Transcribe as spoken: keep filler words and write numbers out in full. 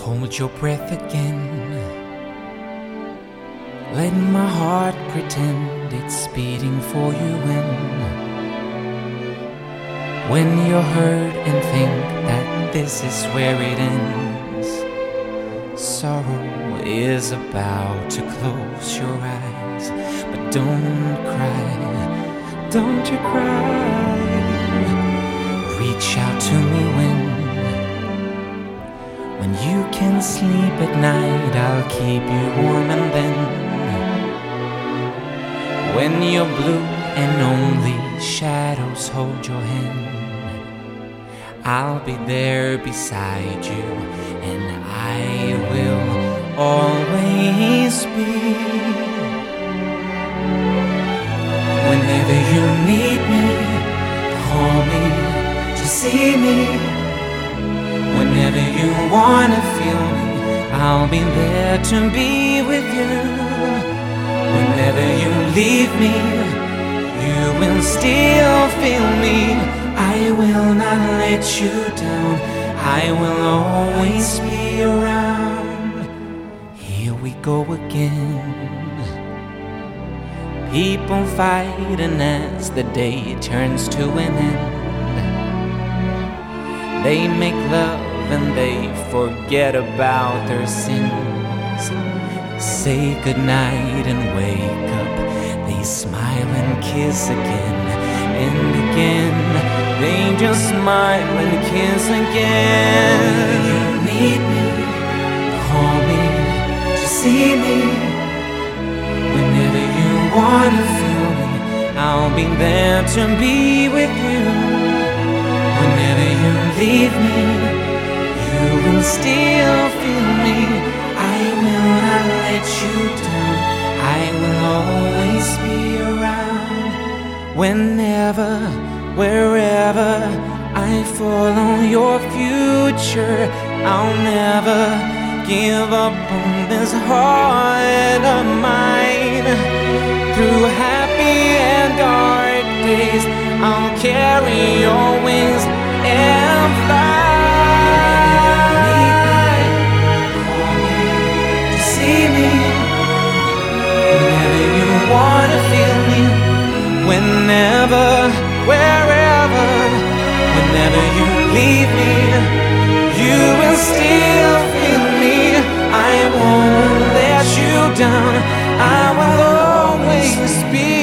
Hold your breath again. Let my heart pretend it's beating for you when When you're hurt and think that this is where it ends. Sorrow is about to close your eyes, but don't cry, don't you cry. Reach out to me when When you can sleep at night, I'll keep you warm, and then when you're blue and only shadows hold your hand, I'll be there beside you, and I will always be. Whenever you need me, call me to see me. Whenever you wanna feel me, I'll be there to be with you. Whenever you leave me, you will still feel me. I will not let you down, I will always be around. Here we go again. People fighting as the day turns to an end. They make love and they forget about their sins. Say goodnight and wake up. They smile and kiss again and again. They just smile and kiss again. You need me, call me to see me. Whenever you wanna feel me, I'll be there to be with you. Whenever you leave me, you will still feel me. I will not let you down, I will always be around. Whenever, wherever I follow your future, I'll never give up on this heart of mine. Through happy and dark days, I'll carry your wings and fly. Call me to see me. Whenever you wanna feel me, whenever, wherever, whenever you leave me, you will still feel me. I won't let you down, I will always be